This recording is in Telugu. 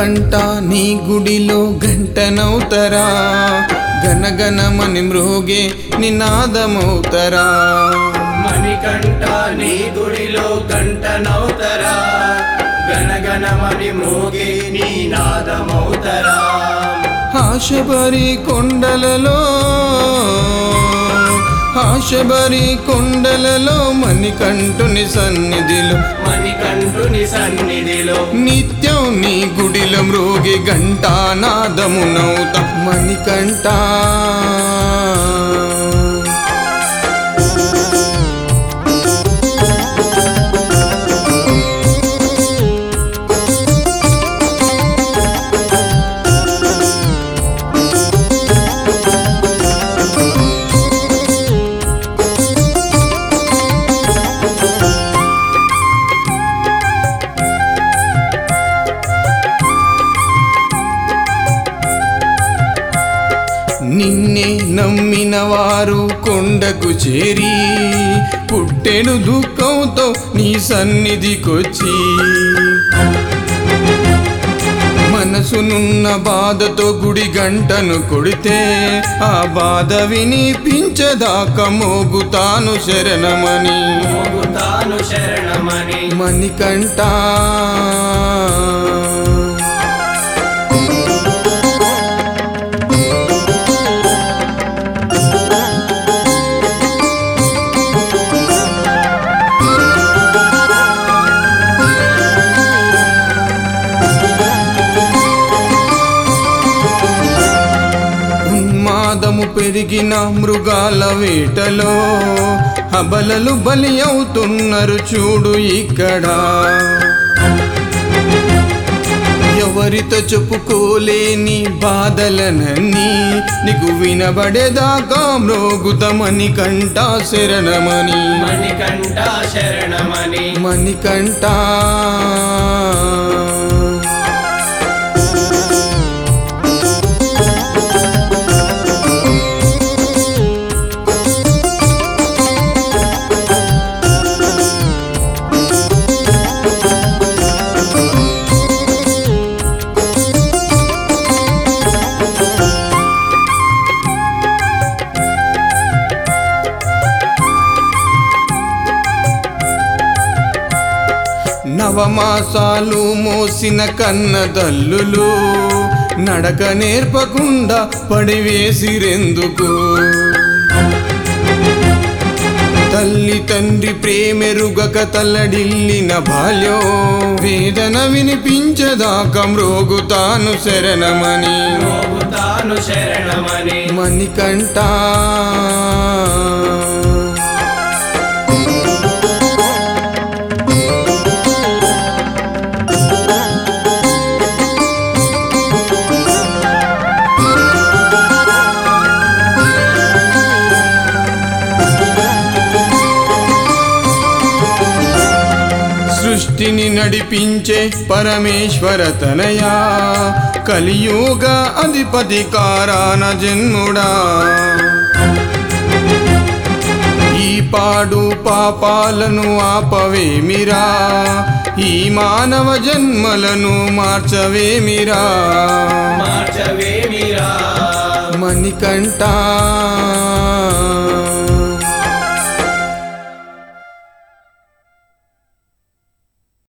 మణికంఠ నీ గుడిలో గంటనవుతరా, గనగనమని మ్రోగే నినాదమవుతరా. మణికంఠ నీ గుడిలో గంటనవుతరా, గనగనమని మ్రోగే నినాదమవుతరా. ఆశబరి కొండలలో ఆశబరి కొండలలో మణికంఠుని సన్నిధిలో మణికంఠుని సన్నిధిలో నిత్యం నీ గుడిలో మ్రోగి ఘంటానాదమునౌత మణికంఠ. నిన్నే నమ్మిన వారు కొండకు చేరి పుట్టెను దుఃఖంతో నీ సన్నిధికొచ్చి, మనసునున్న బాధతో గుడి గంటను కొడితే ఆ బాధ వినిపించదాకా మోగుతాను శరణమని మోగుతాను శరణమని. మణికంఠ. ఉన్మాదము పెరిగిన మృగాల వేటలో అబలలు బలి అవుతున్నారు చూడు ఇక్కడ. ఎవరితో చెప్పుకోలేని బాధలనన్నీ నీకు వినబడేదాకా మ్రోగుత మణికంఠ శరణమని. మణికంఠ శరణమని. మణికంఠ. నవమాసాలు మోసిన కన్నదల్లులు నడక నేర్పకుండా పడివేసిరెందుకు. తల్లి తండ్రి ప్రేమెరుగక తల్లడిల్లిన బాల్యం వేదన వినిపించదాకా మ్రోగుతాను శరణమని. మోగుతాను శరణమని. మణికంఠ. సృష్టిని నడిపించే పరమేశ్వర తనయా, కలియుగ అధిపతి కారణ జన్ముడా. ఈ పాడు పాపాలను ఆపవేమిరా, ఈ మానవ జన్మలను మార్చవేమిరా. మార్చవేమిరా. మణికంఠ.